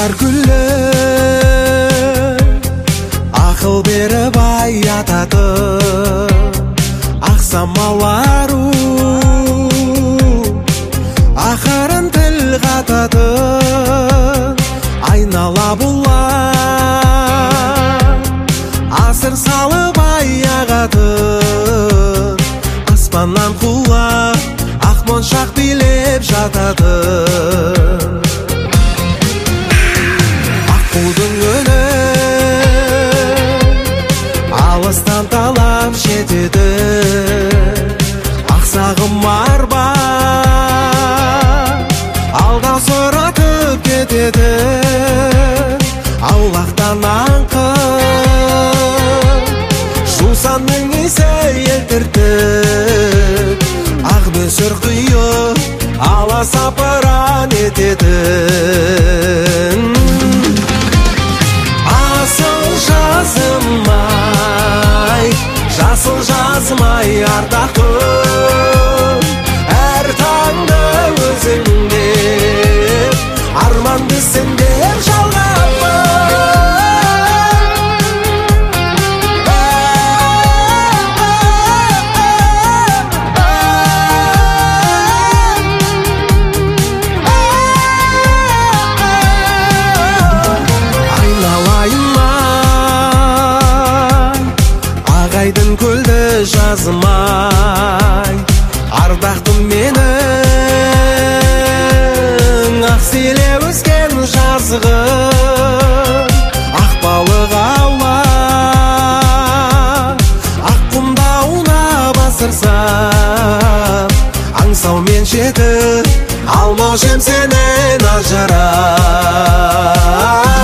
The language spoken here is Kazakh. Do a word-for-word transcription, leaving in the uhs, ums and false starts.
Құстар күліп ақыл беріп аятады, ақ самал ару ақырын тіл қатады. Айнала бұлар асыр салып аяғады, аспаннан құлап ақ моншақ билеп жатады. Аққудың үні алыстан талап жетеді, ақсағым арба алда сұратып кетеді. Аулақтан аңқып жусанның исі елтіртіп, ақ бөсір құйып ала сапыран етеді. Асыл жазым-ай, жасыл жазым-ай ардақтым, әр таңды өзіңде арманды сендер жалғаппын. Ағайдың көлді жазым-ай, ардақтым менің ақ селе өскен жазығым. Ақ балық аулап ақ құмда аунап асырсам, аңсаумен жетіп алмау жем сенен ажырап.